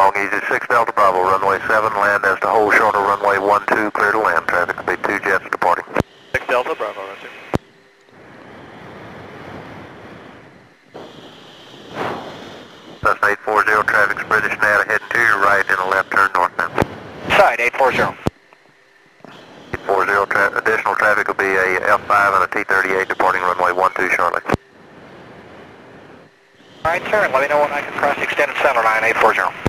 long, easy 6 Delta Bravo, runway 7, land as to hold short of runway 12, clear to land. Traffic will be 2 jets departing. 6 Delta Bravo, roger. Cessna 840, traffic's British Nata heading to your right in a left turn northbound. Side 840. 840, additional traffic will be a F5 and a T-38 departing runway 12 shortly. Alright sir, let me know when I can cross extended center line 840.